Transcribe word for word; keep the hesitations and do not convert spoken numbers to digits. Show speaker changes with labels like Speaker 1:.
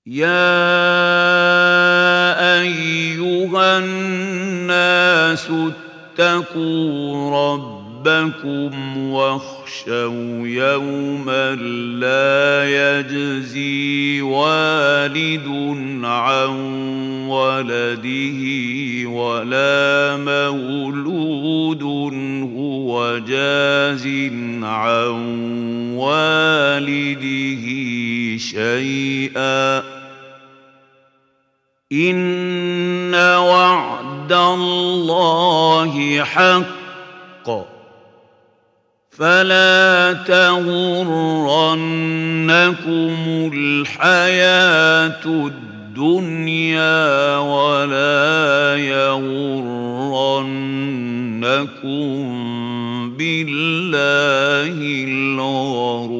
Speaker 1: يَا أَيُّهَا النَّاسُ اتَّقُوا رَبَّكُمْ وَاخْشَوْا يَوْمًا لَّا يَجْزِي وَالِدٌ عَن وَلَدِهِ وَلَا مَوْلُودٌ هُوَ جَازٍ عَن وَالِدِهِ شَيْئًا ۚ إِنَّ وَعْدَ اللَّهِ حَقٌّ ۖ فَلَا تَغُرَّنَّكُمُ الْحَيَاةُ الدُّنْيَا وَلَا يَغُرَّنَّكُم بِاللَّهِ الْغَرُورُ.